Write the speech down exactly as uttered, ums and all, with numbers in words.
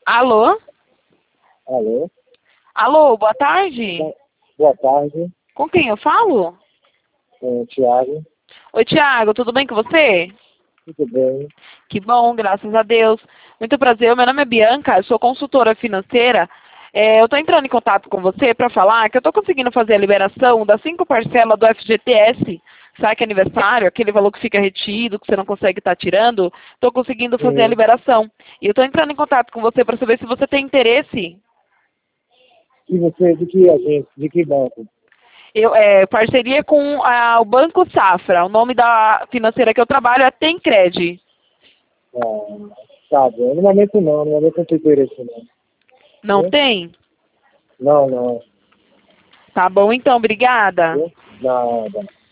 Alô? Alô? Alô, boa tarde. Boa tarde, Com quem eu falo? é, Tiago. Oi, Tiago, tudo bem com você? Tudo bem? Que bom, graças a Deus. Muito prazer, meu nome é Bianca, eu sou consultora financeira. É, eu estou entrando em contato com você para falar que eu estou conseguindo fazer a liberação das cinco parcelas do F G T S, saque aniversário, aquele valor que fica retido, que você não consegue estar tirando. Estou conseguindo fazer a Sim. liberação. E eu estou entrando em contato com você para saber se você tem interesse. E você, de que agência, de que banco? Eu, é, parceria com a- o Banco Safra. O nome da financeira que eu trabalho é Tencred. Ah, tá bom. No momento não, no momento não tem interesse não. Não Viu? tem? Não, não. Tá bom então, obrigada. Viu? Nada.